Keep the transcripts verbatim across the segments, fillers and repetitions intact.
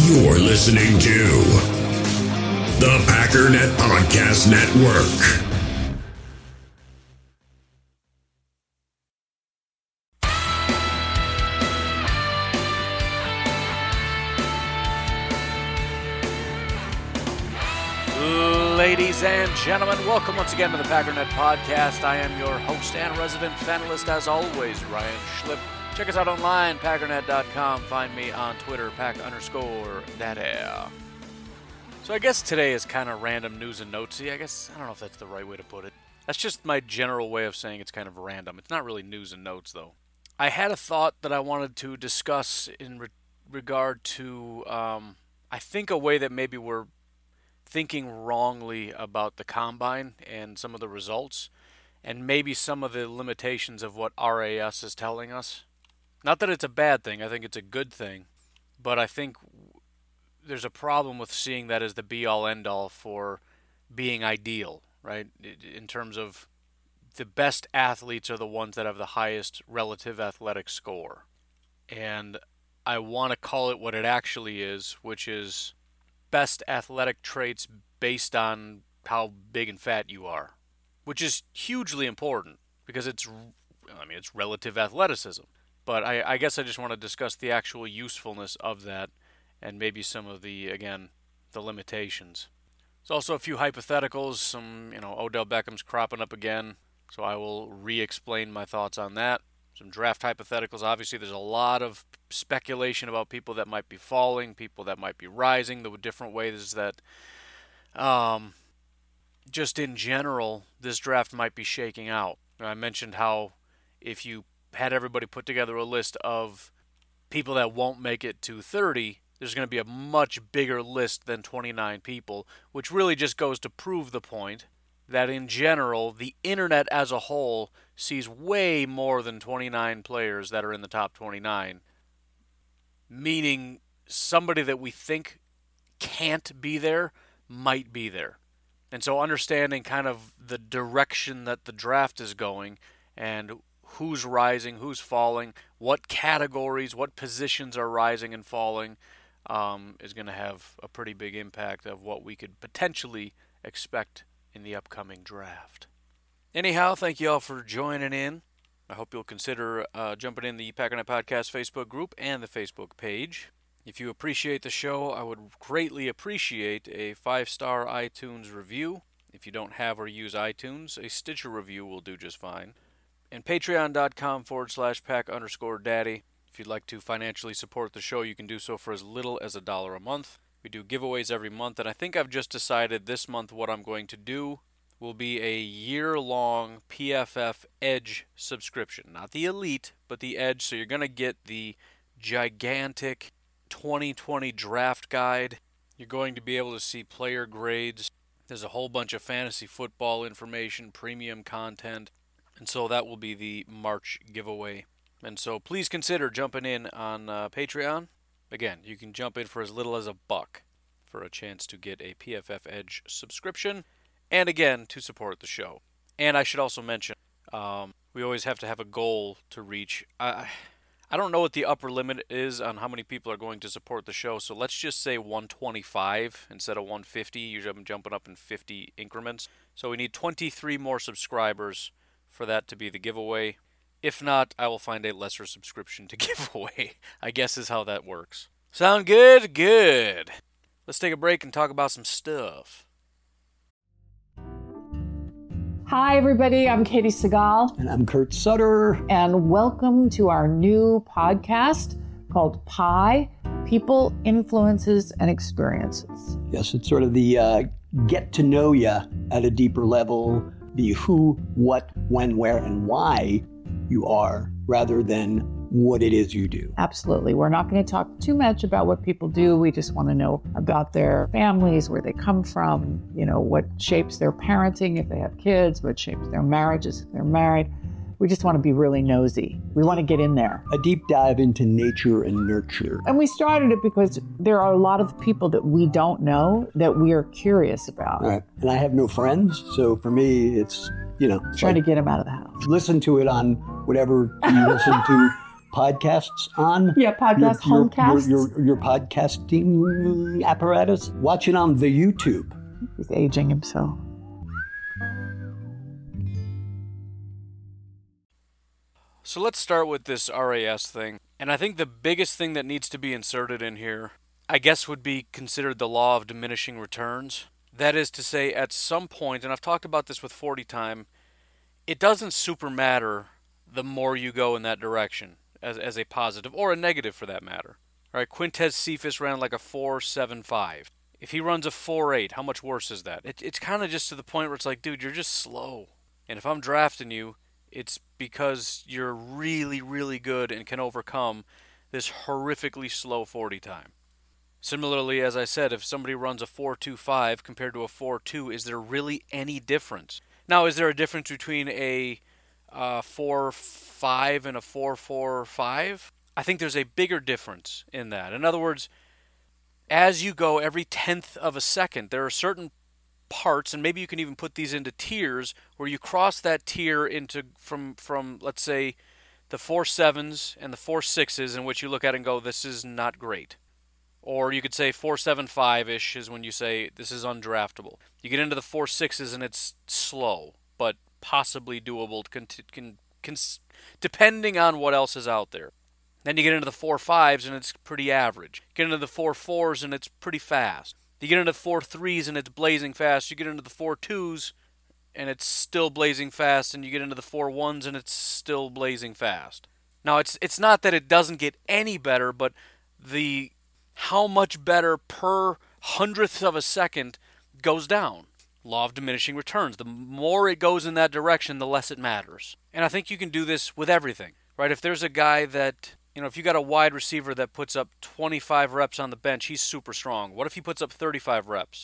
You're listening to the Packernet Podcast Network. Ladies and gentlemen, welcome once again to the Packernet Podcast. I am your host and resident fanalist, as always, Ryan Schlip. Check us out online, packernet dot com. Find me on Twitter, pack underscore data. So I guess today is kind of random news and notesy. I guess, I don't know if that's the right way to put it. That's just my general way of saying it's kind of random. It's not really news and notes, though. I had a thought that I wanted to discuss in re- regard to, um, I think, a way that maybe we're thinking wrongly about the Combine and some of the results, and maybe some of the limitations of what R A S is telling us. Not that it's a bad thing, I think it's a good thing, but I think there's a problem with seeing that as the be-all, end-all for being ideal, right? In terms of the best athletes are the ones that have the highest relative athletic score. And I want to call it what it actually is, which is best athletic traits based on how big and fat you are, which is hugely important because it's, I mean, it's relative athleticism. But I, I guess I just want to discuss the actual usefulness of that and maybe some of the, again, the limitations. There's also a few hypotheticals. Some, you know, Odell Beckham's cropping up again, so I will re-explain my thoughts on that. Some draft hypotheticals. Obviously, there's a lot of speculation about people that might be falling, people that might be rising, the different ways that, um, just in general, this draft might be shaking out. I mentioned how if you had everybody put together a list of people that won't make it to thirty, there's going to be a much bigger list than twenty-nine people, which really just goes to prove the point that in general, the internet as a whole sees way more than twenty-nine players that are in the top twenty-nine, meaning somebody that we think can't be there might be there. And so understanding kind of the direction that the draft is going and who's rising, who's falling, what categories, what positions are rising and falling, um, is going to have a pretty big impact of what we could potentially expect in the upcoming draft. Anyhow, thank you all for joining in. I hope you'll consider uh, jumping in the Packernet Podcast Facebook group and the Facebook page. If you appreciate the show, I would greatly appreciate a five-star iTunes review. If you don't have or use iTunes, a Stitcher review will do just fine. And patreon.com forward slash pack underscore daddy. If you'd like to financially support the show, you can do so for as little as a dollar a month. We do giveaways every month, and I think I've just decided this month what I'm going to do will be a year-long P F F Edge subscription. Not the Elite, but the Edge, so you're going to get the gigantic twenty twenty draft guide. You're going to be able to see player grades. There's a whole bunch of fantasy football information, premium content, and so that will be the March giveaway. And so please consider jumping in on uh, Patreon. Again, you can jump in for as little as a buck for a chance to get a P F F Edge subscription, and again, to support the show. And I should also mention, um, we always have to have a goal to reach. I, I don't know what the upper limit is on how many people are going to support the show, so let's just say one twenty-five instead of one fifty. Usually I'm jumping up in fifty increments. So we need twenty-three more subscribers for that to be the giveaway. If not, I will find a lesser subscription to give away, I guess is how that works. Sound good? Good. Let's take a break and talk about some stuff. Hi, everybody. I'm Katie Segal. And I'm Kurt Sutter. And welcome to our new podcast called Pi, People, Influences, and Experiences. Yes, it's sort of the uh, get to know you at a deeper level, the who, what, when, where, and why you are, rather than what it is you do. Absolutely. We're not going to talk too much about what people do. We just want to know about their families, where they come from, you know, what shapes their parenting if they have kids, what shapes their marriages if they're married. We just want to be really nosy. We want to get in there. A deep dive into nature and nurture. And we started it because there are a lot of people that we don't know that we are curious about. All right. And I have no friends, so for me, it's, you know. Try like, to get them out of the house. Listen to it on whatever you listen to podcasts on. Yeah, podcast, your, your, homecasts. Your, your, your podcasting apparatus. Watch it on the YouTube. He's aging himself. So let's start with this R A S thing. And I think the biggest thing that needs to be inserted in here, I guess, would be considered the law of diminishing returns. That is to say, at some point, and I've talked about this with forty time, it doesn't super matter the more you go in that direction as as a positive or a negative for that matter. All right, Quintez Cephas ran like a four seven five. If he runs a four eight, how much worse is that? It, it's kind of just to the point where it's like, dude, you're just slow. And if I'm drafting you, it's because you're really, really good and can overcome this horrifically slow forty time. Similarly, as I said, if somebody runs a four two five compared to a four two, is there really any difference? Now, is there a difference between a uh, four five and a four four five? I think there's a bigger difference in that. In other words, as you go every tenth of a second, there are certain parts, and maybe you can even put these into tiers, where you cross that tier into from, from let's say, the four sevens and the four sixes, in which you look at it and go, this is not great. Or you could say four seven five-ish is when you say this is undraftable. You get into the four sixes and it's slow, but possibly doable, can, can, can, depending on what else is out there. Then you get into the four fives and it's pretty average. Get into the four fours and it's pretty fast. You get into the four threes and it's blazing fast. You get into the four twos and it's still blazing fast. And you get into the four ones and it's still blazing fast. Now, it's it's not that it doesn't get any better, but the how much better per hundredth of a second goes down. Law of diminishing returns. The more it goes in that direction, the less it matters. And I think you can do this with everything, right? If there's a guy that, you know, if you got a wide receiver that puts up twenty-five reps on the bench, he's super strong. What if he puts up thirty-five reps?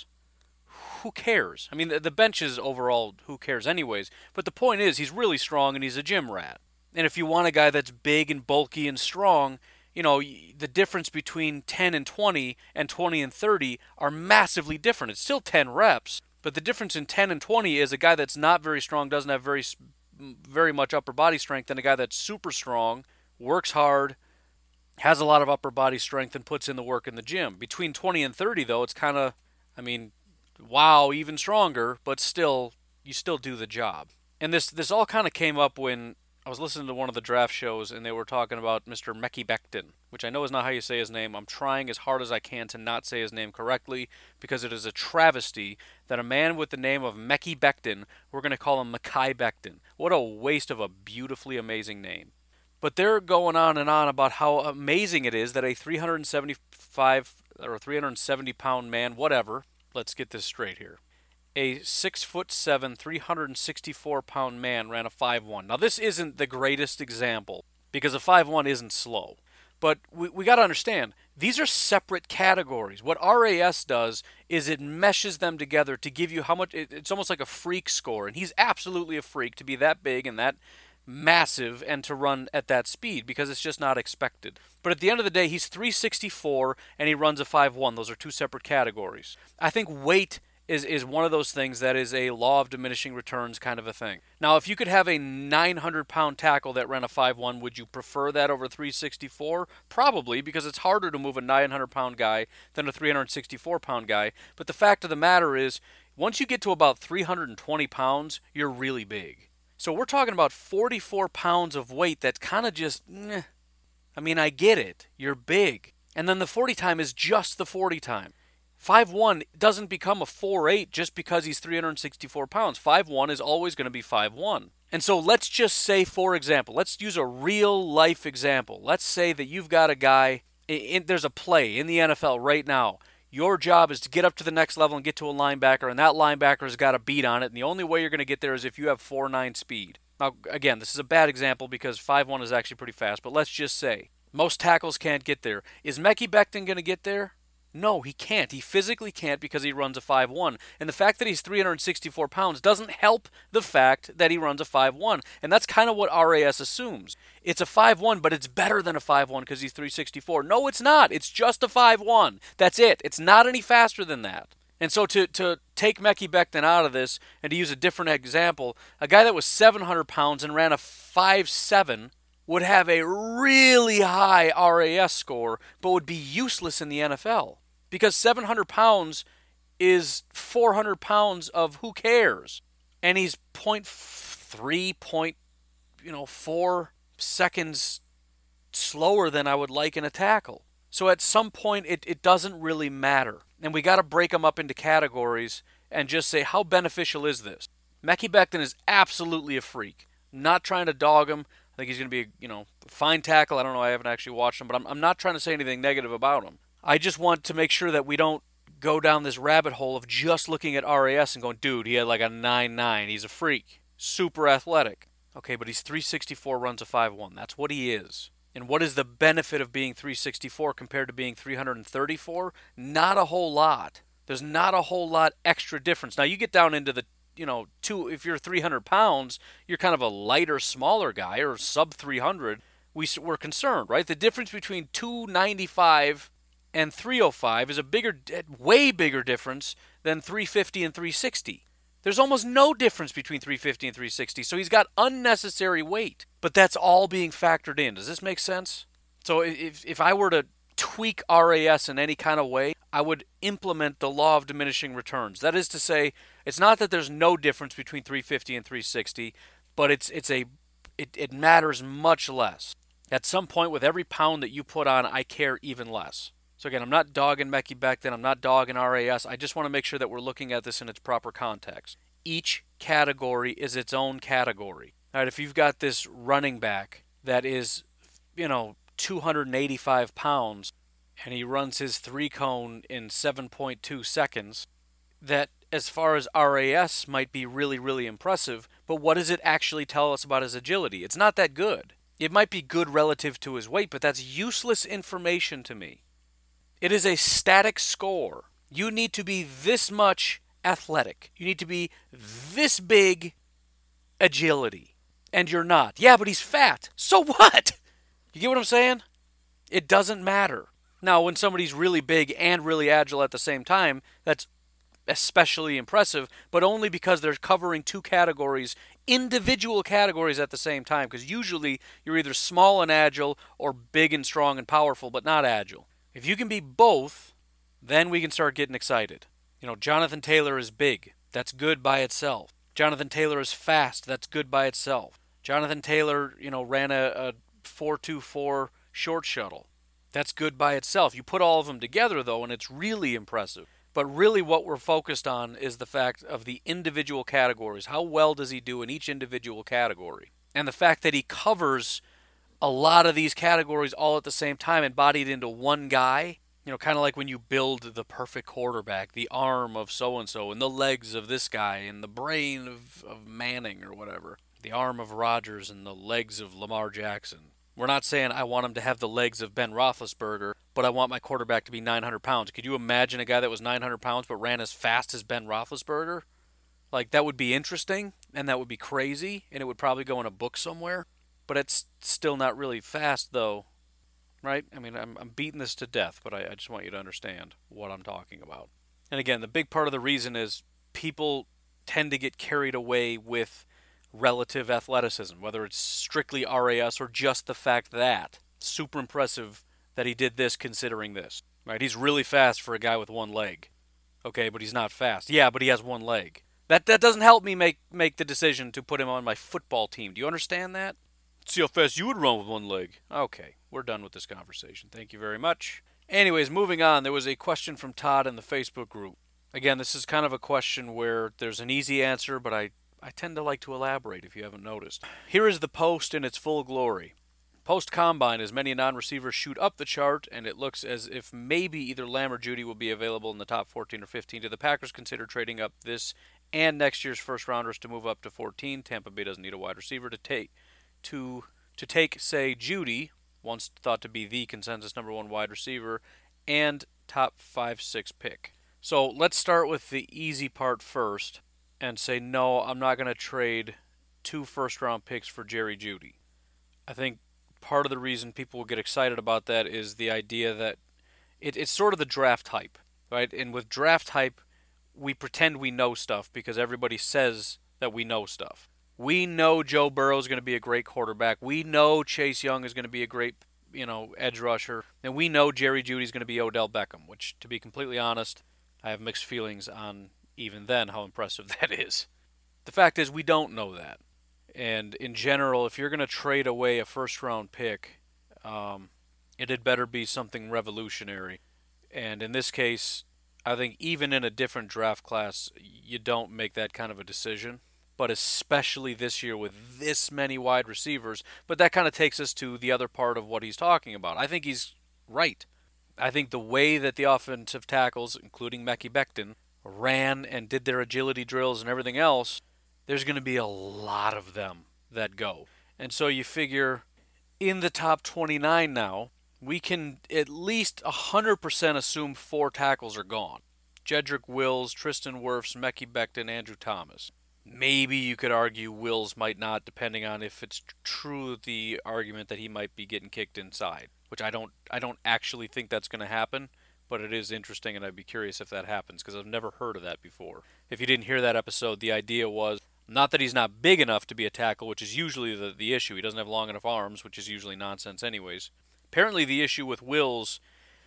Who cares? I mean, the, the bench is overall, who cares anyways? But the point is, he's really strong and he's a gym rat. And if you want a guy that's big and bulky and strong, you know, the difference between ten and twenty and twenty and thirty are massively different. It's still ten reps, but the difference in ten and twenty is a guy that's not very strong, doesn't have very very much upper body strength, and a guy that's super strong, works hard, has a lot of upper body strength, and puts in the work in the gym. Between twenty and thirty, though, it's kind of, I mean, wow, even stronger, but still, you still do the job. And this this all kind of came up when I was listening to one of the draft shows, and they were talking about Mister Mekhi Becton, which I know is not how you say his name. I'm trying as hard as I can to not say his name correctly, because it is a travesty that a man with the name of Mekhi Becton, we're going to call him Mekhi Becton. What a waste of a beautifully amazing name. But they're going on and on about how amazing it is that a three seventy-five or three seventy pound man, whatever, let's get this straight here, a six foot seven, three sixty-four pound man ran a five one. Now, this isn't the greatest example because a five one isn't slow. But we, we got to understand, these are separate categories. What R A S does is it meshes them together to give you how much, it, it's almost like a freak score. And he's absolutely a freak to be that big and that massive and to run at that speed because it's just not expected. But at the end of the day, he's three sixty-four and he runs a five one. Those are two separate categories. I think weight is is one of those things that is a law of diminishing returns kind of a thing. Now, if you could have a nine hundred pound tackle that ran a five one, would you prefer that over three sixty-four? Probably, because it's harder to move a nine hundred pound guy than a three sixty-four pound guy. But the fact of the matter is, once you get to about three hundred twenty pounds, you're really big. So we're talking about forty-four pounds of weight that's kind of just, eh. I mean, I get it. You're big. And then the forty time is just the forty time. five one doesn't become a four eight just because he's three sixty-four pounds. five one is always going to be five one. And so let's just say, for example, let's use a real life example. Let's say that you've got a guy, in, there's a play in the N F L right now. Your job is to get up to the next level and get to a linebacker, and that linebacker's got a beat on it, and the only way you're going to get there is if you have four nine speed. Now, again, this is a bad example because five one is actually pretty fast, but let's just say most tackles can't get there. Is Mekhi Becton going to get there? No, he can't. He physically can't because he runs a five one. And the fact that he's three sixty-four pounds doesn't help the fact that he runs a five one. And that's kind of what R A S assumes. It's a five one, but it's better than a five one because he's three sixty-four. No, it's not. It's just a five one. That's it. It's not any faster than that. And so to, to take Mekhi Becton out of this and to use a different example, a guy that was seven hundred pounds and ran a five seven would have a really high R A S score, but would be useless in the N F L. Because seven hundred pounds is four hundred pounds of who cares? And he's point three, point, you know, four seconds slower than I would like in a tackle. So at some point, it, it doesn't really matter. And we got to break them up into categories and just say, how beneficial is this? Mekhi Becton is absolutely a freak. Not trying to dog him. I think he's going to be a, you know, fine tackle. I don't know. I haven't actually watched him, but I'm, I'm not trying to say anything negative about him. I just want to make sure that we don't go down this rabbit hole of just looking at R A S and going, dude, he had like a nine nine. He's a freak. Super athletic. Okay, but he's three sixty-four, runs a five one. That's what he is. And what is the benefit of being three sixty-four compared to being three thirty-four? Not a whole lot. There's not a whole lot extra difference. Now, you get down into the, you know, two, if you're three hundred pounds, you're kind of a lighter, smaller guy, or sub three hundred. We, we're concerned, right? The difference between two ninety-five and three oh five is a bigger, way bigger difference than three fifty and three sixty. There's almost no difference between three fifty and three sixty, so he's got unnecessary weight. But that's all being factored in. Does this make sense? So if if I were to tweak R A S in any kind of way, I would implement the law of diminishing returns. That is to say, it's not that there's no difference between three fifty and three sixty, but it's it's a it, it matters much less. At some point, with every pound that you put on, I care even less. So again, I'm not dogging Mekhi Becton, I'm not dogging R A S. I just want to make sure that we're looking at this in its proper context. Each category is its own category. All right, if you've got this running back that is, you know, two hundred eighty-five pounds and he runs his three cone in seven point two seconds, that as far as R A S might be really, really impressive, but what does it actually tell us about his agility? It's not that good. It might be good relative to his weight, but that's useless information to me. It is a static score. You need to be this much athletic. You need to be this big agility. And you're not. Yeah, but he's fat. So what? You get what I'm saying? It doesn't matter. Now, when somebody's really big and really agile at the same time, that's especially impressive, but only because they're covering two categories, individual categories at the same time, because usually you're either small and agile or big and strong and powerful, but not agile. If you can be both, then we can start getting excited. You know, Jonathan Taylor is big. That's good by itself. Jonathan Taylor is fast. That's good by itself. Jonathan Taylor, you know, ran a, a four two four short shuttle. That's good by itself. You put all of them together, though, and it's really impressive. But really what we're focused on is the fact of the individual categories. How well does he do in each individual category? And the fact that he covers a lot of these categories all at the same time, embodied into one guy. You know, kind of like when you build the perfect quarterback, the arm of so-and-so, and the legs of this guy, and the brain of, of Manning or whatever. The arm of Rodgers and the legs of Lamar Jackson. We're not saying I want him to have the legs of Ben Roethlisberger, but I want my quarterback to be nine hundred pounds. Could you imagine a guy that was nine hundred pounds but ran as fast as Ben Roethlisberger? Like, that would be interesting, and that would be crazy, and it would probably go in a book somewhere. But it's still not really fast, though, right? I mean, I'm, I'm beating this to death, but I, I just want you to understand what I'm talking about. And again, the big part of the reason is people tend to get carried away with relative athleticism, whether it's strictly R A S or just the fact that super impressive that he did this considering this, right? He's really fast for a guy with one leg. Okay, but he's not fast. Yeah, but he has one leg. That that doesn't help me make, make the decision to put him on my football team. Do you understand that? See how fast you would run with one leg. Okay, we're done with this conversation. Thank you very much. Anyways, moving on, there was a question from Todd in the Facebook group. Again, this is kind of a question where there's an easy answer, but I, I tend to like to elaborate if you haven't noticed. Here is the post in its full glory. Post-combine, as many non-receivers shoot up the chart, and it looks as if maybe either Lamb or Jeudy will be available in the top fourteen or fifteen. Do the Packers consider trading up this and next year's first-rounders to move up to fourteen? Tampa Bay doesn't need a wide receiver to take. To to take, say, Jeudy, once thought to be the consensus number one wide receiver, and top five six pick. So let's start with the easy part first and say, no, I'm not going to trade two first-round picks for Jerry Jeudy. I think part of the reason people will get excited about that is the idea that it, it's sort of the draft hype, right? And with draft hype, we pretend we know stuff because everybody says that we know stuff. We know Joe Burrow is going to be a great quarterback. We know Chase Young is going to be a great, you know, edge rusher. And we know Jerry Jeudy is going to be Odell Beckham, which, to be completely honest, I have mixed feelings on even then how impressive that is. The fact is we don't know that. And in general, if you're going to trade away a first-round pick, um, it had better be something revolutionary. And in this case, I think even in a different draft class, you don't make that kind of a decision. But especially this year with this many wide receivers. But that kind of takes us to the other part of what he's talking about. I think he's right. I think the way that the offensive tackles, including Mekhi Becton, ran and did their agility drills and everything else, there's going to be a lot of them that go. And so you figure in the top twenty-nine now, we can at least one hundred percent assume four tackles are gone. Jedrick Wills, Tristan Wirfs, Mekhi Becton, Andrew Thomas. Maybe you could argue Wills might not, depending on if it's true the argument that he might be getting kicked inside, which I don't I don't actually think that's going to happen, but it is interesting and I'd be curious if that happens because I've never heard of that before. If you didn't hear that episode, the idea was not that he's not big enough to be a tackle, which is usually the, the issue. He doesn't have long enough arms, which is usually nonsense anyways. Apparently the issue with Wills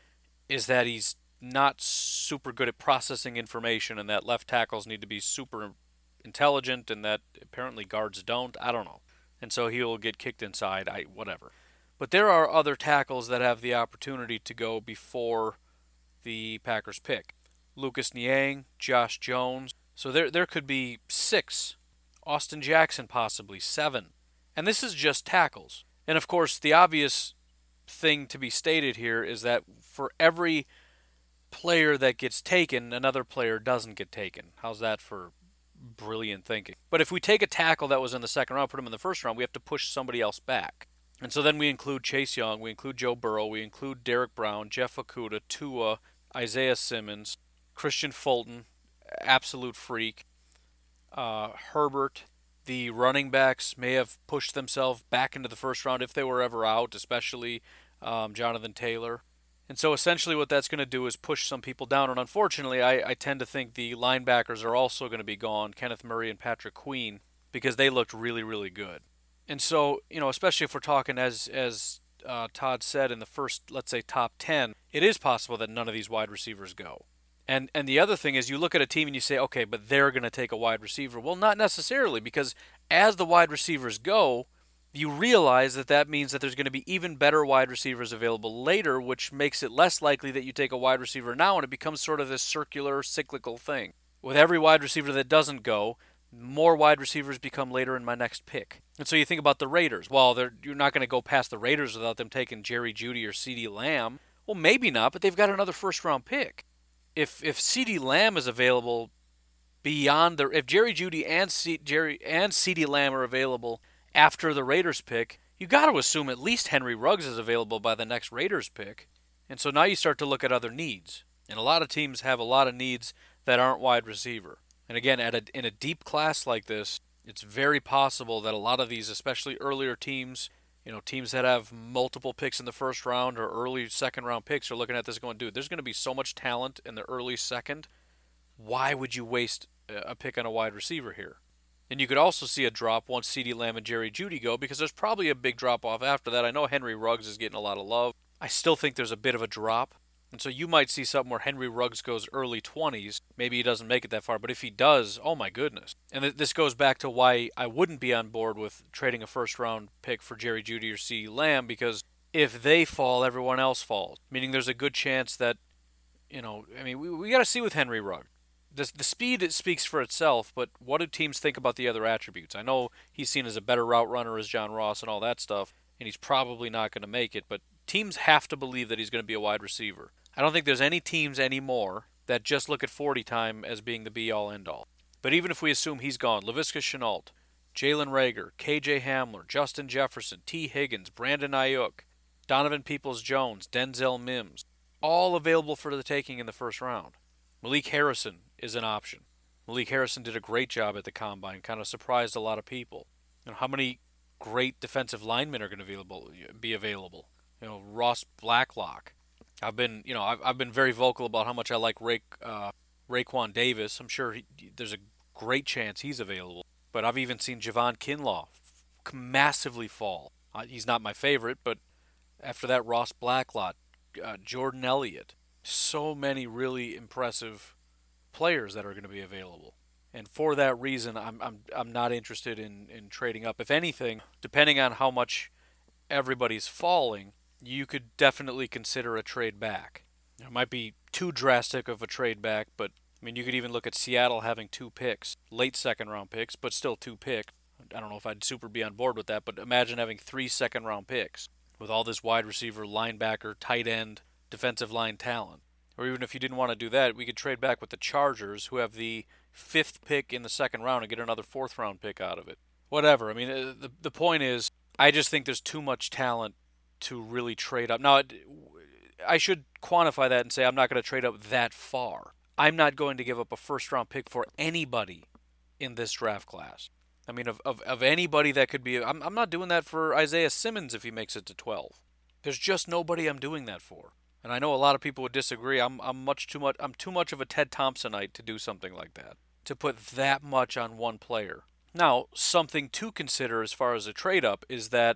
is that he's not super good at processing information and that left tackles need to be super intelligent and that apparently guards don't. I don't know. And so he'll get kicked inside, I whatever. But there are other tackles that have the opportunity to go before the Packers pick. Lucas Niang, Josh Jones. So there there could be six. Austin Jackson possibly, seven. And this is just tackles. And of course, the obvious thing to be stated here is that for every player that gets taken, another player doesn't get taken. How's that for brilliant thinking? But if we take a tackle that was in the second round, put him in the first round, we have to push somebody else back. And so then we include Chase Young, we include Joe Burrow, we include Derek Brown, Jeff Okudah, Tua, Isaiah Simmons, Christian Fulton, absolute freak, uh, Herbert. The running backs may have pushed themselves back into the first round if they were ever out, especially um, Jonathan Taylor. And so essentially what that's going to do is push some people down. And unfortunately, I, I tend to think the linebackers are also going to be gone, Kenneth Murray and Patrick Queen, because they looked really, really good. And so, you know, especially if we're talking, as as uh, Todd said, in the first, let's say, top ten, it is possible that none of these wide receivers go. And and the other thing is you look at a team and you say, okay, but they're going to take a wide receiver. Well, not necessarily, because as the wide receivers go, you realize that that means that there's going to be even better wide receivers available later, which makes it less likely that you take a wide receiver now, and it becomes sort of this circular, cyclical thing. With every wide receiver that doesn't go, more wide receivers become later in my next pick. And so you think about the Raiders. Well, they're, you're not going to go past the Raiders without them taking Jerry Jeudy or CeeDee Lamb. Well, maybe not, but they've got another first-round pick. If if CeeDee Lamb is available beyond the, if Jerry Jeudy and C, Jerry and CeeDee Lamb are available after the Raiders pick, you got to assume at least Henry Ruggs is available by the next Raiders pick. And so now you start to look at other needs. And a lot of teams have a lot of needs that aren't wide receiver. And again, at a, in a deep class like this, it's very possible that a lot of these, especially earlier teams, you know, teams that have multiple picks in the first round or early second round picks are looking at this going, dude, there's going to be so much talent in the early second. Why would you waste a pick on a wide receiver here? And you could also see a drop once CeeDee Lamb and Jerry Jeudy go, because there's probably a big drop off after that. I know Henry Ruggs is getting a lot of love. I still think there's a bit of a drop. And so you might see something where Henry Ruggs goes early twenties. Maybe he doesn't make it that far, but if he does, oh my goodness. And th- this goes back to why I wouldn't be on board with trading a first-round pick for Jerry Jeudy or CeeDee Lamb, because if they fall, everyone else falls. Meaning there's a good chance that, you know, I mean, we, we got to see with Henry Ruggs. The, the speed, it speaks for itself, but what do teams think about the other attributes? I know he's seen as a better route runner as John Ross and all that stuff, and he's probably not going to make it, but teams have to believe that he's going to be a wide receiver. I don't think there's any teams anymore that just look at forty time as being the be-all, end-all. But even if we assume he's gone, Laviska Shenault, Jalen Reagor, K J Hamler, Justin Jefferson, T. Higgins, Brandon Ayuk, Donovan Peoples-Jones, Denzel Mims, all available for the taking in the first round. Malik Harrison is an option. Malik Harrison did a great job at the Combine, kind of surprised a lot of people. You know, how many great defensive linemen are going to be available? Be available? You know, Ross Blacklock. I've been, you know, I've, I've been very vocal about how much I like Ray, uh, Raekwon Davis. I'm sure he, there's a great chance he's available. But I've even seen Javon Kinlaw massively fall. Uh, he's not my favorite, but after that, Ross Blacklot, uh, Jordan Elliott, so many really impressive players that are going to be available. And for that reason, I'm I'm I'm not interested in, in trading up. If anything, depending on how much everybody's falling, you could definitely consider a trade back. It might be too drastic of a trade back, but I mean, you could even look at Seattle having two picks, late second round picks, but still two picks. I don't know if I'd super be on board with that, but imagine having three second round picks with all this wide receiver, linebacker, tight end, defensive line talent. Or even if you didn't want to do that, we could trade back with the Chargers, who have the fifth pick in the second round, and get another fourth round pick out of it. Whatever. I mean, the the point is, I just think there's too much talent to really trade up. Now, I should quantify that and say I'm not going to trade up that far. I'm not going to give up a first round pick for anybody in this draft class. I mean, of, of, of anybody that could be, I'm, I'm not doing that for Isaiah Simmons if he makes it to twelve. There's just nobody I'm doing that for. And I know a lot of people would disagree. I'm I'm much too much I'm too much of a Ted Thompsonite to do something like that. To put that much on one player. Now, something to consider as far as a trade up is that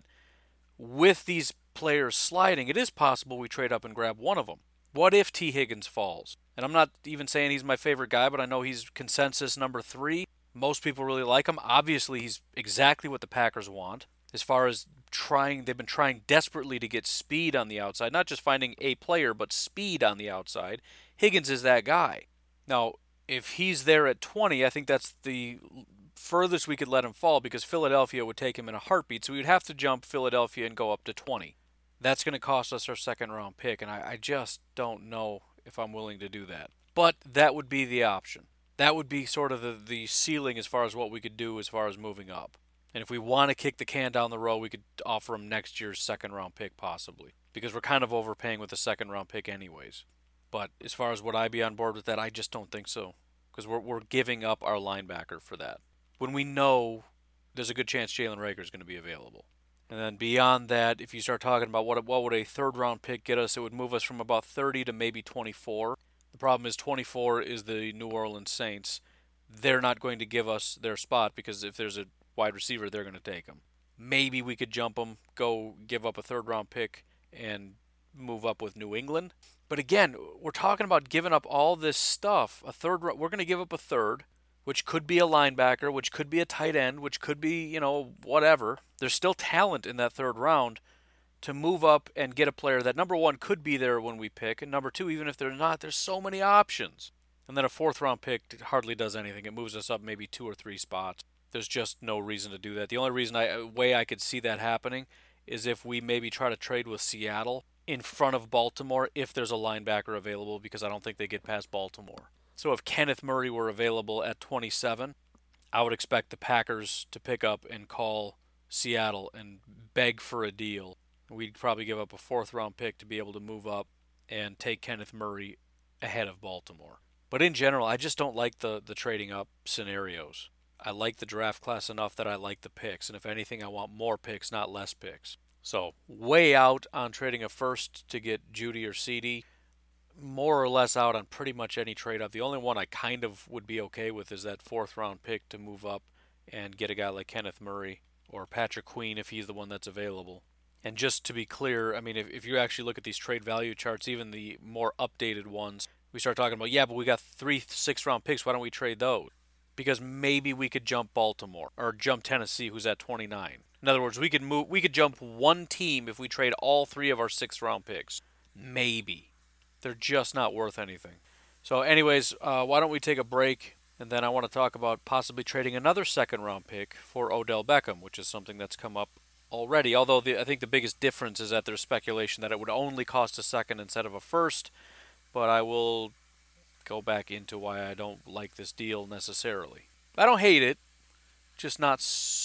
with these players sliding, it is possible we trade up and grab one of them. What if T. Higgins falls? And I'm not even saying he's my favorite guy, but I know he's consensus number three. Most people really like him. Obviously, he's exactly what the Packers want. As far as trying, they've been trying desperately to get speed on the outside. Not just finding a player, but speed on the outside. Higgins is that guy. Now, if he's there at twenty, I think that's the furthest we could let him fall, because Philadelphia would take him in a heartbeat. So we'd have to jump Philadelphia and go up to twenty. That's going to cost us our second round pick, and I, I just don't know if I'm willing to do that. But that would be the option. That would be sort of the, the ceiling as far as what we could do as far as moving up. And if we want to kick the can down the road, we could offer him next year's second round pick possibly, because we're kind of overpaying with the second round pick anyways. But as far as would I be on board with that, I just don't think so, because we're we're giving up our linebacker for that when we know there's a good chance Jalen Reagor is going to be available. And then beyond that, if you start talking about what what would a third round pick get us, it would move us from about thirty to maybe twenty-four. The problem is twenty-four is the New Orleans Saints. They're not going to give us their spot, because if there's a wide receiver, they're going to take him. Maybe we could jump them, go give up a third round pick, and move up with New England. But again, we're talking about giving up all this stuff. A third, we're going to give up a third, which could be a linebacker, which could be a tight end, which could be, you know, whatever. There's still talent in that third round to move up and get a player that, number one, could be there when we pick, and number two, even if they're not, there's so many options. And then a fourth round pick hardly does anything. It moves us up maybe two or three spots. There's just no reason to do that. The only reason I way I could see that happening is if we maybe try to trade with Seattle in front of Baltimore if there's a linebacker available, because I don't think they get past Baltimore. So if Kenneth Murray were available at twenty-seven, I would expect the Packers to pick up and call Seattle and beg for a deal. We'd probably give up a fourth round pick to be able to move up and take Kenneth Murray ahead of Baltimore. But in general, I just don't like the, the trading up scenarios. I like the draft class enough that I like the picks. And if anything, I want more picks, not less picks. So way out on trading a first to get Judy or C D. More or less out on pretty much any trade up. The only one I kind of would be okay with is that fourth round pick to move up and get a guy like Kenneth Murray or Patrick Queen if he's the one that's available. And just to be clear, I mean, if, if you actually look at these trade value charts, even the more updated ones, we start talking about, yeah, but we got three six round picks. Why don't we trade those? Because maybe we could jump Baltimore or jump Tennessee, who's at twenty-nine. In other words, we could move. We could jump one team if we trade all three of our sixth round picks. Maybe. They're just not worth anything. So anyways, uh, why don't we take a break, and then I want to talk about possibly trading another second round pick for Odell Beckham, which is something that's come up already. Although the, I think the biggest difference is that there's speculation that it would only cost a second instead of a first, but I will go back into why I don't like this deal necessarily. I don't hate it, just not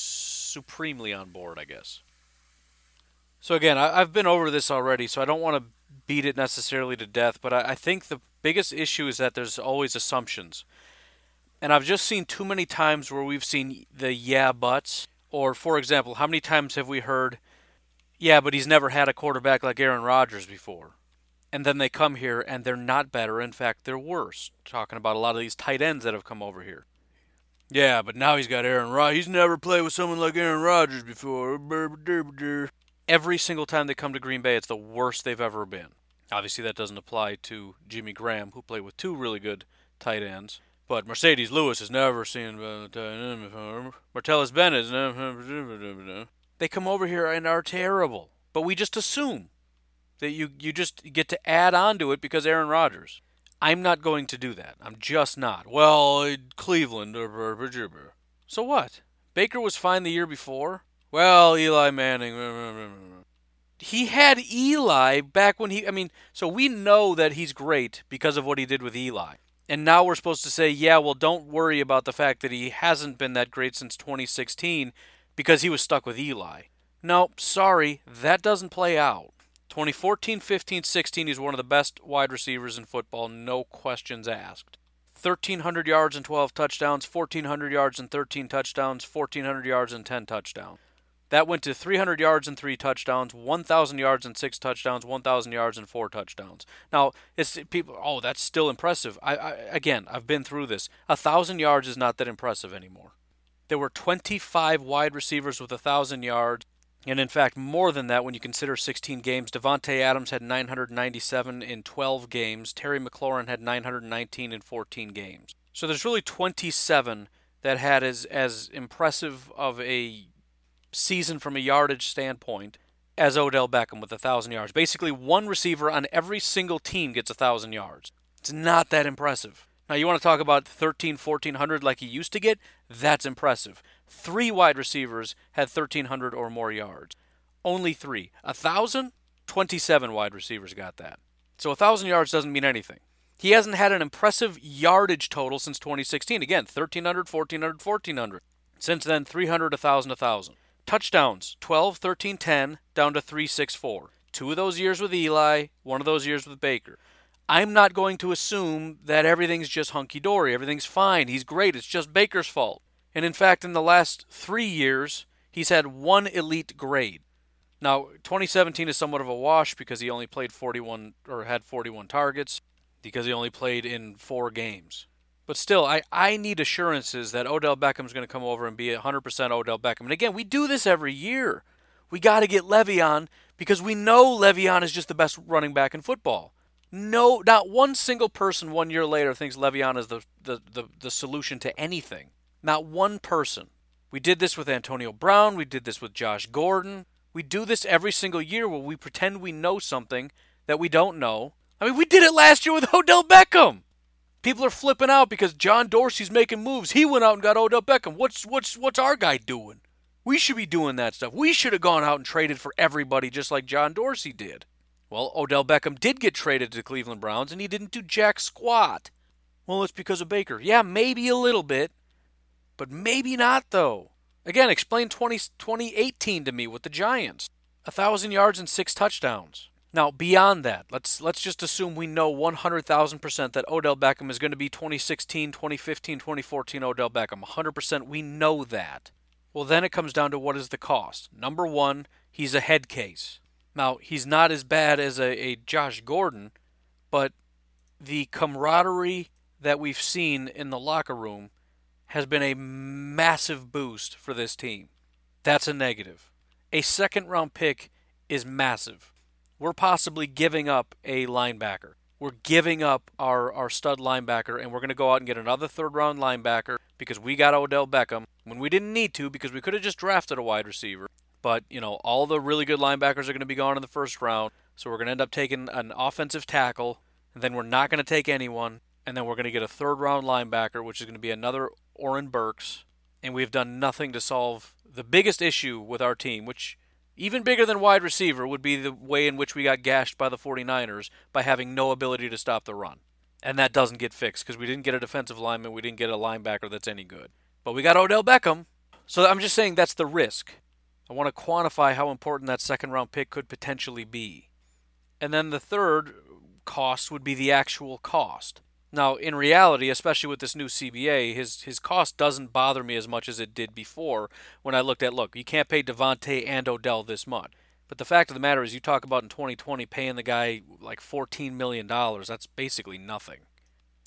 supremely on board, I guess. So again, I, I've been over this already, so I don't want to beat it necessarily to death, but I, I think the biggest issue is that there's always assumptions. And I've just seen too many times where we've seen the yeah buts, or for example, how many times have we heard, yeah, but he's never had a quarterback like Aaron Rodgers before. And then they come here and they're not better. In fact, they're worse. Talking about a lot of these tight ends that have come over here. Yeah, but now he's got Aaron Rodgers. He's never played with someone like Aaron Rodgers before. Every single time they come to Green Bay, it's the worst they've ever been. Obviously, that doesn't apply to Jimmy Graham, who played with two really good tight ends. But Mercedes Lewis has never seen a tight end before. Martellus Bennett has never. They come over here and are terrible. But we just assume that you, you just get to add on to it because Aaron Rodgers. I'm not going to do that. I'm just not. Well, Cleveland. So what? Baker was fine the year before. Well, Eli Manning. He had Eli back when he... I mean, so we know that he's great because of what he did with Eli. And now we're supposed to say, yeah, well, don't worry about the fact that he hasn't been that great since twenty sixteen because he was stuck with Eli. No, sorry, that doesn't play out. twenty fourteen, fifteen, sixteen, he's one of the best wide receivers in football, no questions asked. thirteen hundred yards and twelve touchdowns, fourteen hundred yards and thirteen touchdowns, fourteen hundred yards and ten touchdowns. That went to three hundred yards and three touchdowns, one thousand yards and six touchdowns, one thousand yards and four touchdowns. Now, it's people, oh, that's still impressive. I, I Again, I've been through this. one thousand yards is not that impressive anymore. There were twenty-five wide receivers with one thousand yards, and in fact, more than that when you consider sixteen games. Devontae Adams had nine hundred ninety-seven in twelve games. Terry McLaurin had nine hundred nineteen in fourteen games. So there's really twenty-seven that had as, as impressive of a season from a yardage standpoint as Odell Beckham with one thousand yards. Basically, one receiver on every single team gets one thousand yards. It's not that impressive. Now, you want to talk about thirteen, fourteen hundred like he used to get? That's impressive. Three wide receivers had thirteen hundred or more yards. Only three. one thousand? twenty-seven wide receivers got that. So one thousand yards doesn't mean anything. He hasn't had an impressive yardage total since twenty sixteen. Again, thirteen hundred, fourteen hundred, fourteen hundred. Since then, three hundred, one thousand, one thousand. Touchdowns, twelve, thirteen, ten, down to three, six, four. Two of those years with Eli, one of those years with Baker. I'm not going to assume that everything's just hunky-dory. Everything's fine. He's great. It's just Baker's fault. And in fact, in the last three years, he's had one elite grade. Now, twenty seventeen is somewhat of a wash because he only played forty-one, or had forty-one targets, because he only played in four games. But still, I, I need assurances that Odell Beckham's going to come over and be one hundred percent Odell Beckham. And again, we do this every year. We got to get Le'Veon because we know Le'Veon is just the best running back in football. No, not one single person one year later thinks Le'Veon is the, the, the, the solution to anything. Not one person. We did this with Antonio Brown. We did this with Josh Gordon. We do this every single year where we pretend we know something that we don't know. I mean, we did it last year with Odell Beckham. People are flipping out because John Dorsey's making moves. He went out and got Odell Beckham. What's what's what's our guy doing? We should be doing that stuff. We should have gone out and traded for everybody just like John Dorsey did. Well, Odell Beckham did get traded to the Cleveland Browns, and he didn't do jack squat. Well, it's because of Baker. Yeah, maybe a little bit, but maybe not, though. Again, explain twenty, twenty eighteen to me with the Giants. one thousand yards and six touchdowns. Now, beyond that, let's let's just assume we know one hundred thousand percent that Odell Beckham is going to be twenty sixteen, twenty fifteen, twenty fourteen Odell Beckham. one hundred percent we know that. Well, then it comes down to what is the cost. Number one, he's a head case. Now, he's not as bad as a, a Josh Gordon, but the camaraderie that we've seen in the locker room has been a massive boost for this team. That's a negative. A second-round pick is massive. We're possibly giving up a linebacker. We're giving up our, our stud linebacker, and we're going to go out and get another third-round linebacker because we got Odell Beckham when we didn't need to because we could have just drafted a wide receiver. But, you know, all the really good linebackers are going to be gone in the first round, so we're going to end up taking an offensive tackle, and then we're not going to take anyone, and then we're going to get a third-round linebacker, which is going to be another Oren Burks, and we've done nothing to solve the biggest issue with our team, which even bigger than wide receiver would be the way in which we got gashed by the 49ers by having no ability to stop the run. And that doesn't get fixed because we didn't get a defensive lineman, we didn't get a linebacker that's any good. But we got Odell Beckham, so I'm just saying that's the risk. I want to quantify how important that second-round pick could potentially be. And then the third cost would be the actual cost. Now, in reality, especially with this new C B A, his his cost doesn't bother me as much as it did before when I looked at, look, you can't pay Devontae and Odell this much. But the fact of the matter is you talk about in twenty twenty paying the guy like fourteen million dollars, that's basically nothing.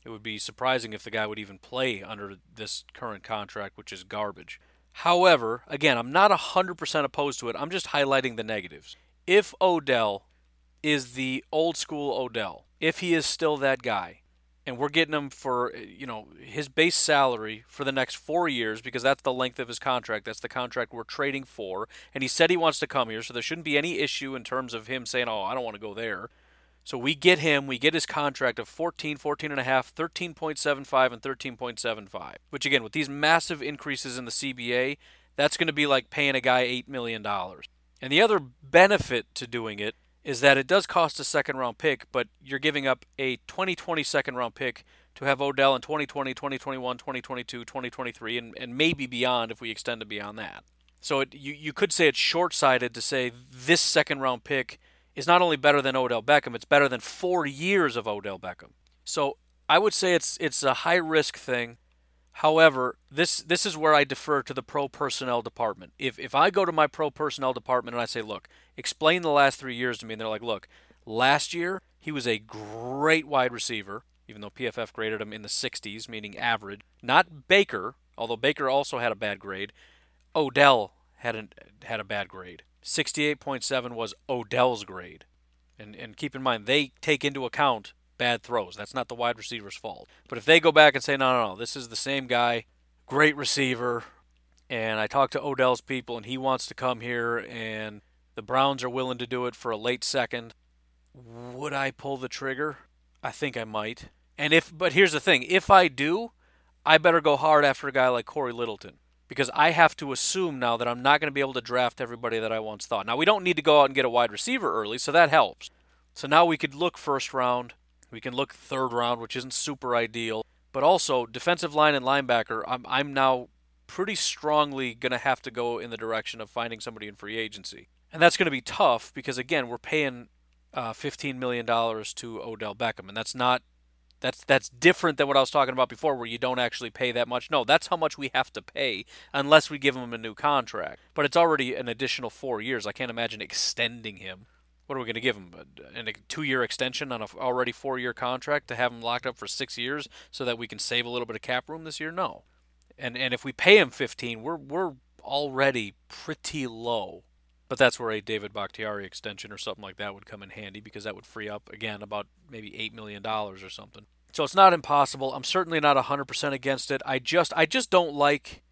It would be surprising if the guy would even play under this current contract, which is garbage. However, again, I'm not one hundred percent opposed to it. I'm just highlighting the negatives. If Odell is the old school Odell, if he is still that guy, and we're getting him for, you know, his base salary for the next four years because that's the length of his contract. That's the contract we're trading for. And he said he wants to come here, so there shouldn't be any issue in terms of him saying, oh, I don't want to go there. So we get him, we get his contract of fourteen, fourteen and a half, thirteen point seven five, and thirteen point seven five. Which, again, with these massive increases in the C B A, that's going to be like paying a guy eight million dollars. And the other benefit to doing it is that it does cost a second-round pick, but you're giving up a twenty twenty second-round pick to have Odell in twenty twenty, twenty twenty-one, twenty twenty-two, twenty twenty-three, and, and maybe beyond if we extend it beyond that. So it, you, you could say it's short-sighted to say this second-round pick is not only better than Odell Beckham, it's better than four years of Odell Beckham. So I would say it's it's a high-risk thing. However, this this is where I defer to the pro personnel department. If if I go to my pro personnel department and I say, look, explain the last three years to me, and they're like, look, last year he was a great wide receiver, even though P F F graded him in the sixties, meaning average. Not Baker, although Baker also had a bad grade. Odell had a, had a bad grade. sixty-eight point seven was Odell's grade. And and keep in mind, they take into account bad throws. That's not the wide receiver's fault. But if they go back and say, no, no, no, this is the same guy, great receiver, and I talked to Odell's people and he wants to come here and the Browns are willing to do it for a late second, would I pull the trigger? I think I might. And if, but here's the thing, if I do, I better go hard after a guy like Corey Littleton, because I have to assume now that I'm not going to be able to draft everybody that I once thought. Now, we don't need to go out and get a wide receiver early, so that helps. So now we could look first round. We can look third round, which isn't super ideal. But also, defensive line and linebacker, I'm I'm now pretty strongly going to have to go in the direction of finding somebody in free agency. And that's going to be tough because, again, we're paying uh, fifteen million dollars to Odell Beckham. And that's not that's that's different than what I was talking about before, where you don't actually pay that much. No, that's how much we have to pay unless we give him a new contract. But it's already an additional four years. I can't imagine extending him. What are we going to give him? A, a two-year extension on an already four-year contract to have him locked up for six years so that we can save a little bit of cap room this year? No. And and if we pay him fifteen, we're we're already pretty low. But that's where a David Bakhtiari extension or something like that would come in handy, because that would free up, again, about maybe eight million dollars or something. So it's not impossible. I'm certainly not one hundred percent against it. I just I just don't like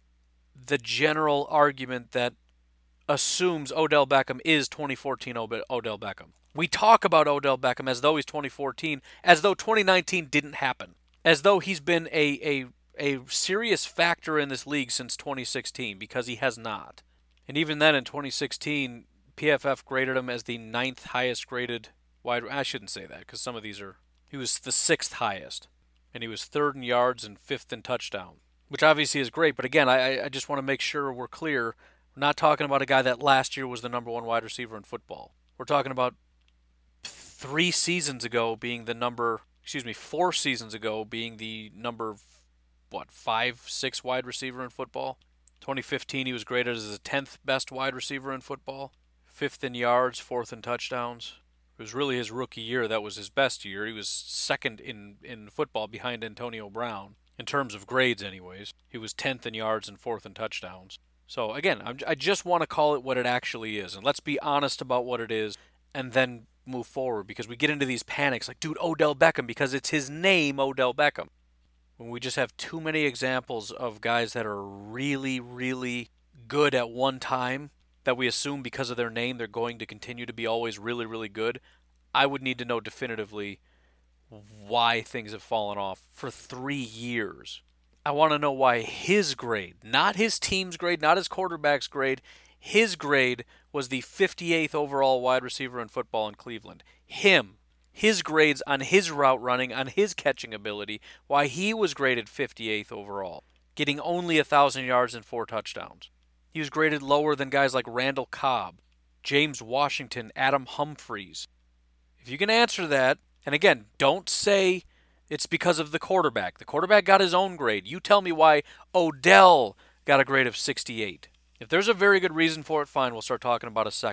the general argument that assumes Odell Beckham is twenty fourteen Odell Beckham. We talk about Odell Beckham as though he's twenty fourteen, as though twenty nineteen didn't happen, as though he's been a, a, a serious factor in this league since twenty sixteen, because he has not. And even then in twenty sixteen, P F F graded him as the ninth highest graded wide. I shouldn't say that, because some of these are, he was the sixth highest, and he was third in yards and fifth in touchdown, which obviously is great. But again, I, I just want to make sure we're clear. We're not talking about a guy that last year was the number one wide receiver in football. We're talking about three seasons ago being the number, excuse me, four seasons ago being the number, what, five, six wide receiver in football. twenty fifteen, he was graded as the tenth best wide receiver in football. Fifth in yards, fourth in touchdowns. It was really his rookie year that was his best year. He was second in, in football behind Antonio Brown, in terms of grades anyways. He was tenth in yards and fourth in touchdowns. So again, I'm, I just want to call it what it actually is, and let's be honest about what it is, and then move forward, because we get into these panics like, dude, Odell Beckham, because it's his name, Odell Beckham. When we just have too many examples of guys that are really, really good at one time, that we assume because of their name they're going to continue to be always really, really good, I would need to know definitively why things have fallen off for three years. I want to know why his grade, not his team's grade, not his quarterback's grade, his grade was the fifty-eighth overall wide receiver in football in Cleveland. Him, his grades on his route running, on his catching ability, why he was graded fifty-eighth overall, getting only one thousand yards and four touchdowns. He was graded lower than guys like Randall Cobb, James Washington, Adam Humphries. If you can answer that, and again, don't say it's because of the quarterback. The quarterback got his own grade. You tell me why Odell got a grade of sixty-eight. If there's a very good reason for it, fine, we'll start talking about a second.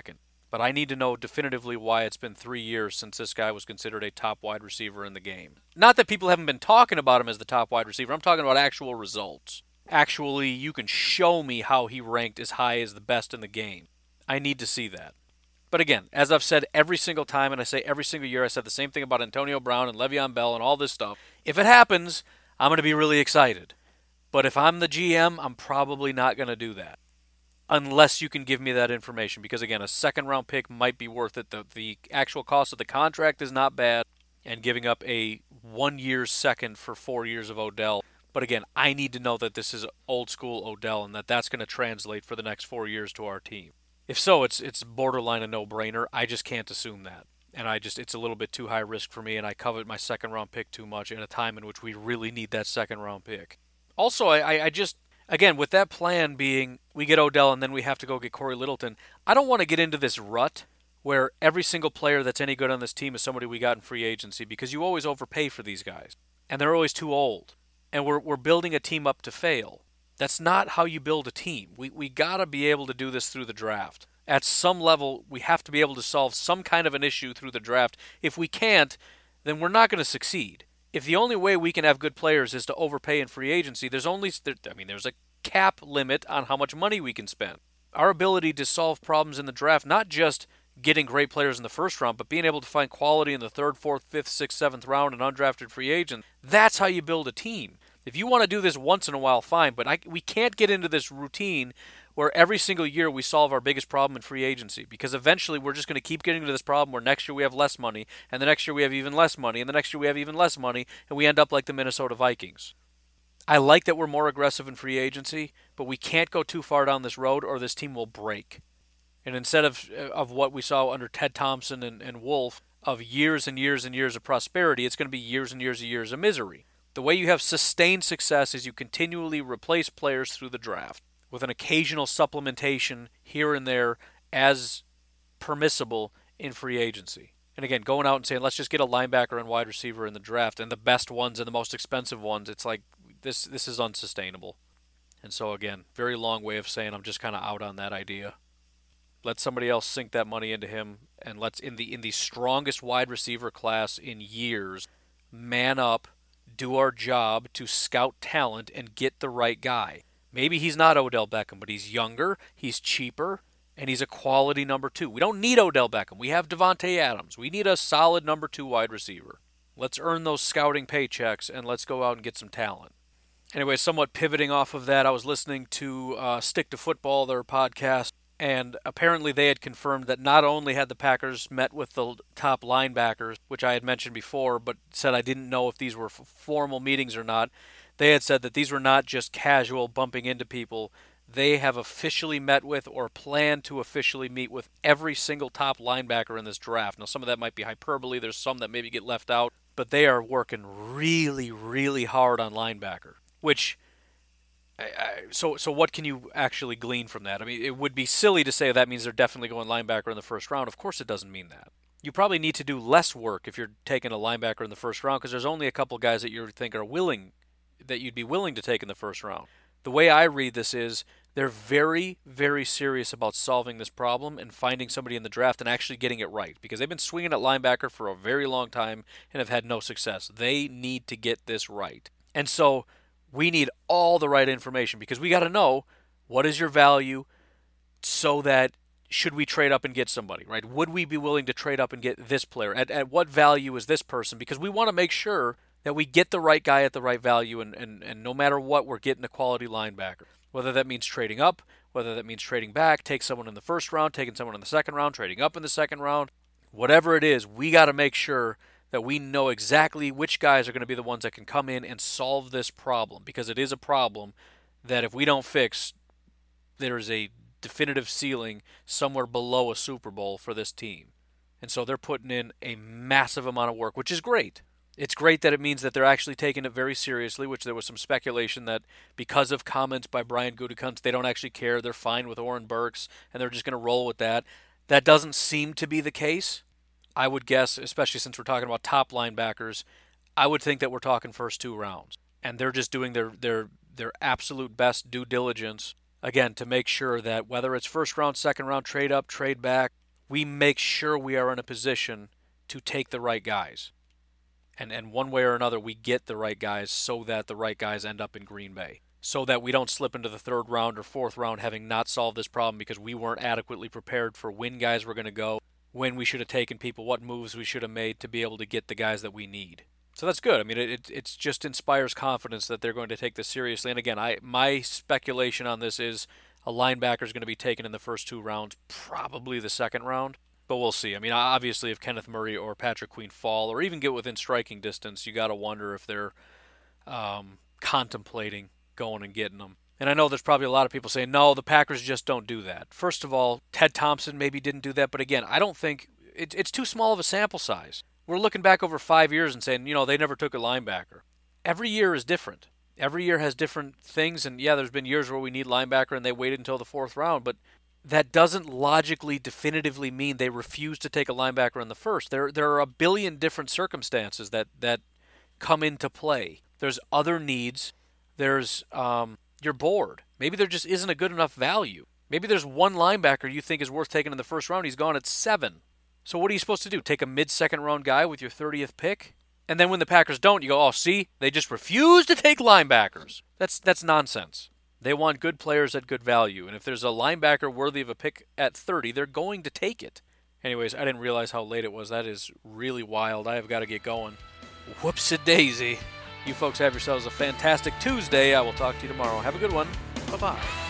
But I need to know definitively why it's been three years since this guy was considered a top wide receiver in the game. Not that people haven't been talking about him as the top wide receiver. I'm talking about actual results. Actually, you can show me how he ranked as high as the best in the game. I need to see that. But again, as I've said every single time, and I say every single year, I said the same thing about Antonio Brown and Le'Veon Bell and all this stuff. If it happens, I'm going to be really excited. But if I'm the G M, I'm probably not going to do that. Unless you can give me that information. Because again, a second round pick might be worth it. The, the actual cost of the contract is not bad. And giving up a one year second for four years of Odell. But again, I need to know that this is old school Odell and that that's going to translate for the next four years to our team. If so, it's it's borderline a no-brainer. I just can't assume that. And I just it's a little bit too high risk for me, and I covet my second round pick too much in a time in which we really need that second round pick. Also, I, I just, again, with that plan being we get Odell and then we have to go get Corey Littleton, I don't want to get into this rut where every single player that's any good on this team is somebody we got in free agency, because you always overpay for these guys. And they're always too old. And we're we're building a team up to fail. That's not how you build a team. We we got to be able to do this through the draft. At some level, we have to be able to solve some kind of an issue through the draft. If we can't, then we're not going to succeed. If the only way we can have good players is to overpay in free agency, there's only, I mean, there's a cap limit on how much money we can spend. Our ability to solve problems in the draft, not just getting great players in the first round, but being able to find quality in the third, fourth, fifth, sixth, seventh round and undrafted free agents, that's how you build a team. If you want to do this once in a while, fine, but I, we can't get into this routine where every single year we solve our biggest problem in free agency, because eventually we're just going to keep getting to this problem where next year we have less money, and the next year we have even less money, and the next year we have even less money, and we end up like the Minnesota Vikings. I like that we're more aggressive in free agency, but we can't go too far down this road or this team will break. And instead of of what we saw under Ted Thompson and, and Wolf, of years and years and years of prosperity, it's going to be years and years and years of misery. The way you have sustained success is you continually replace players through the draft, with an occasional supplementation here and there as permissible in free agency. And again, going out and saying, let's just get a linebacker and wide receiver in the draft, and the best ones and the most expensive ones, it's like, this this is unsustainable. And so again, very long way of saying I'm just kind of out on that idea. Let somebody else sink that money into him, and let's, in the in the strongest wide receiver class in years, man up, do our job to scout talent and get the right guy. Maybe he's not Odell Beckham, but he's younger, he's cheaper, and he's a quality number two. We don't need Odell Beckham. We have Devontae Adams. We need a solid number two wide receiver. Let's earn those scouting paychecks, and let's go out and get some talent. Anyway, somewhat pivoting off of that, I was listening to uh, Stick to Football, their podcast, and apparently they had confirmed that not only had the Packers met with the top linebackers, which I had mentioned before, but said I didn't know if these were formal meetings or not. They had said that these were not just casual bumping into people. They have officially met with or plan to officially meet with every single top linebacker in this draft. Now, some of that might be hyperbole. There's some that maybe get left out. But they are working really, really hard on linebacker. Which, I, I, so so what can you actually glean from that? I mean, it would be silly to say that means they're definitely going linebacker in the first round. Of course it doesn't mean that. You probably need to do less work if you're taking a linebacker in the first round, because there's only a couple guys that you think are willing that you'd be willing to take in the first round. The way I read this is they're very, very serious about solving this problem and finding somebody in the draft and actually getting it right, because they've been swinging at linebacker for a very long time and have had no success. They need to get this right. And so we need all the right information, because we got to know what is your value so that should we trade up and get somebody, right? Would we be willing to trade up and get this player? At, at what value is this person? Because we want to make sure that we get the right guy at the right value, and, and, and no matter what, we're getting a quality linebacker. Whether that means trading up, whether that means trading back, take someone in the first round, taking someone in the second round, trading up in the second round, whatever it is, we got to make sure that we know exactly which guys are going to be the ones that can come in and solve this problem, because it is a problem that if we don't fix, there is a definitive ceiling somewhere below a Super Bowl for this team. And so they're putting in a massive amount of work, which is great. It's great that it means that they're actually taking it very seriously, which there was some speculation that because of comments by Brian Gutekunst, they don't actually care. They're fine with Oren Burks, and they're just going to roll with that. That doesn't seem to be the case. I would guess, especially since we're talking about top linebackers, I would think that we're talking first two rounds. And they're just doing their their their absolute best due diligence, again, to make sure that whether it's first round, second round, trade up, trade back, we make sure we are in a position to take the right guys. And and one way or another, we get the right guys so that the right guys end up in Green Bay. So that we don't slip into the third round or fourth round having not solved this problem because we weren't adequately prepared for when guys were going to go, when we should have taken people, what moves we should have made to be able to get the guys that we need. So that's good. I mean, it it just inspires confidence that they're going to take this seriously. And again, I my speculation on this is a linebacker is going to be taken in the first two rounds, probably the second round. But we'll see. I mean, obviously, if Kenneth Murray or Patrick Queen fall or even get within striking distance, you got to wonder if they're um, contemplating going and getting them. And I know there's probably a lot of people saying, no, the Packers just don't do that. First of all, Ted Thompson maybe didn't do that. But again, I don't think it, it's too small of a sample size. We're looking back over five years and saying, you know, they never took a linebacker. Every year is different. Every year has different things. And yeah, there's been years where we need linebacker and they waited until the fourth round. But that doesn't logically, definitively mean they refuse to take a linebacker in the first. There there are a billion different circumstances that, that come into play. There's other needs. There's, um, you're bored. Maybe there just isn't a good enough value. Maybe there's one linebacker you think is worth taking in the first round. He's gone at seven. So what are you supposed to do? Take a mid-second round guy with your thirtieth pick? And then when the Packers don't, you go, oh, see, they just refuse to take linebackers. That's that's nonsense. They want good players at good value. And if there's a linebacker worthy of a pick at thirty, they're going to take it. Anyways, I didn't realize how late it was. That is really wild. I have got to get going. Whoops-a-daisy. You folks have yourselves a fantastic Tuesday. I will talk to you tomorrow. Have a good one. Bye-bye.